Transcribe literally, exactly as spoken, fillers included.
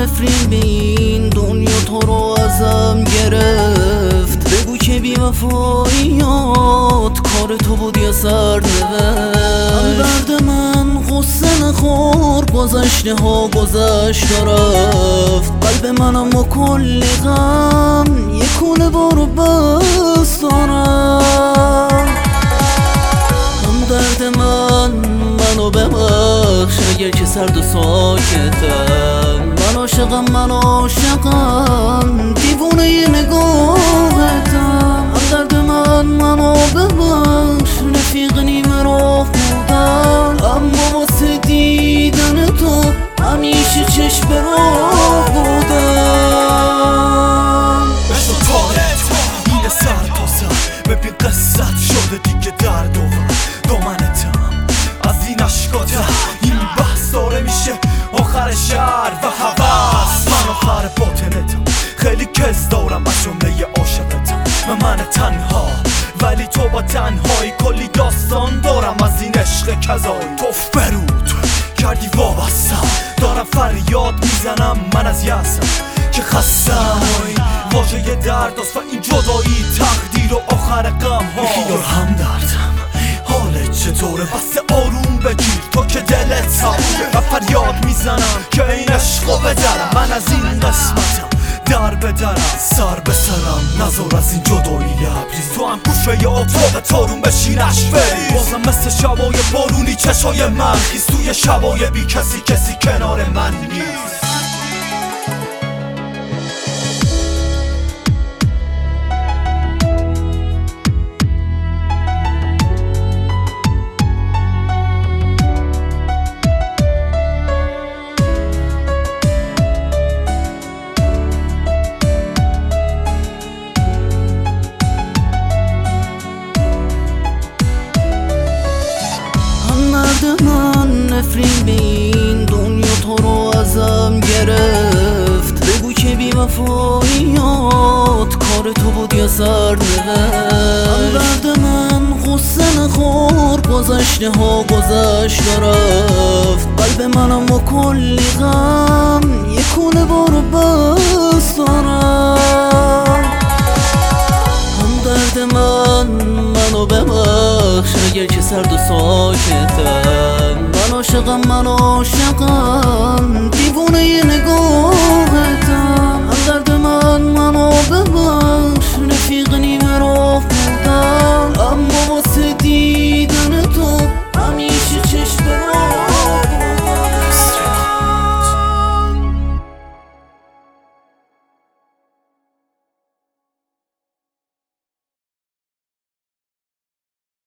نفرین به این دنیا تو رو ازم گرفت. بگو که بی وفاییات کار تو بود یا سرنوشت. درد من غصه نخور، گذشته ها گذشت و رفت. قلب منم و کلی غم یک کوله بارو بست دارم. هم درد من منو ببخش اگر که سرد و ساکتم. من عاشقم من عاشقم دیوونه ی نگاهتم. هم درد من منو ببخش رفیق نیمه راه بودم. اما واسه دیدن تو همیشه چشم به راه بودم. بشو تارت این سر تا سر ببین قصت شده دیگه درد و دامنتم از این اشکاتم. این بحث داره میشه آخر شهر و حوض. من آخر باطنتم خیلی کس دارم از جمله عاشقتم. و من تنها ولی تو با تنهایی کلی داستان دارم از این عشق کذایی. تو فرود کردی وابستم دارم فریاد میزنم من از یأسم که خستم. واژه درد است و این جدایی تقدیر و آخر غم ها. بیار هم دردم حالت چطوره بس آروم بگیر تو که دلت سبوده. و فریاد میزنم که این عشقو بدرم. من از این قسمتم در بدرم سر به سرم نزار از این جدایی لبریز. تو هم گوشه اتاق تارون بشینش بریز. بازم مثل شبای بارونی چشای من خیز. توی شبای بی کسی کسی کنار من نیست. من نفرین به این دنیا تو رو ازم گرفت. بگو که بی وفاییات کار تو بود یا سرنوشت. درد من غصه نخور، گذشته ها گذشت و رفت. قلب منم و کلی غم یک کوله بارو بست دارم. هم درد من منو ببخش اگر که سرد و ساکتم. من عاشقم من عاشقم